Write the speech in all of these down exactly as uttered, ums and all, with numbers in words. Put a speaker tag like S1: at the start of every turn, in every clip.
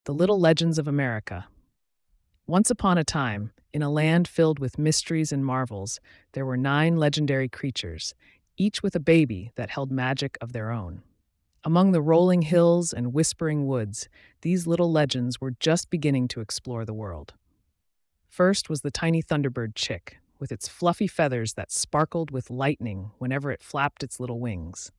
S1: The Little Legends of America. Once upon a time, in a land filled with mysteries and marvels, there were nine legendary creatures, each with a baby that held magic of their own. Among the rolling hills and whispering woods, these little legends were just beginning to explore the world. First was the tiny thunderbird chick, with its fluffy feathers that sparkled with lightning whenever it flapped its little wings.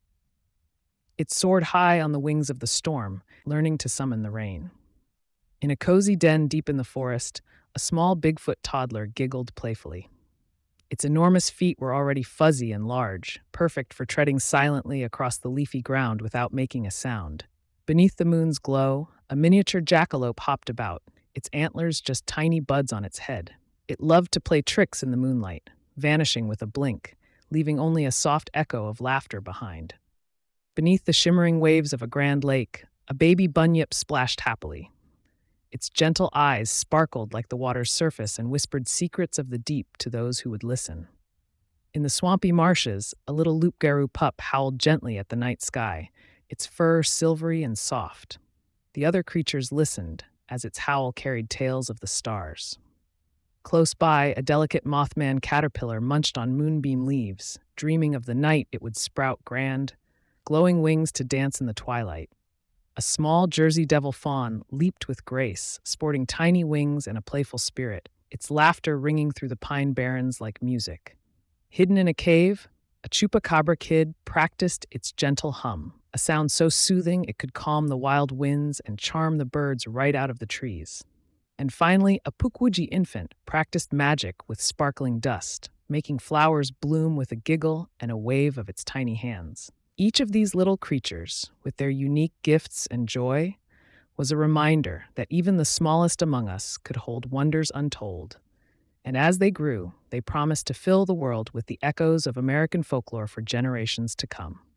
S1: It soared high on the wings of the storm, learning to summon the rain. In a cozy den deep in the forest, a small Bigfoot toddler giggled playfully. Its enormous feet were already fuzzy and large, perfect for treading silently across the leafy ground without making a sound. Beneath the moon's glow, a miniature jackalope hopped about, its antlers just tiny buds on its head. It loved to play tricks in the moonlight, vanishing with a blink, leaving only a soft echo of laughter behind. Beneath the shimmering waves of a grand lake, a baby bunyip splashed happily. Its gentle eyes sparkled like the water's surface and whispered secrets of the deep to those who would listen. In the swampy marshes, a little loup-garou pup howled gently at the night sky, its fur silvery and soft. The other creatures listened as its howl carried tales of the stars. Close by, a delicate Mothman caterpillar munched on moonbeam leaves, dreaming of the night it would sprout grand, glowing wings to dance in the twilight. A small Jersey Devil fawn leaped with grace, sporting tiny wings and a playful spirit, its laughter ringing through the pine barrens like music. Hidden in a cave, a chupacabra kid practiced its gentle hum, a sound so soothing it could calm the wild winds and charm the birds right out of the trees. And finally, a Pukwudgie infant practiced magic with sparkling dust, making flowers bloom with a giggle and a wave of its tiny hands. Each of these little creatures, with their unique gifts and joy, was a reminder that even the smallest among us could hold wonders untold. And as they grew, they promised to fill the world with the echoes of American folklore for generations to come.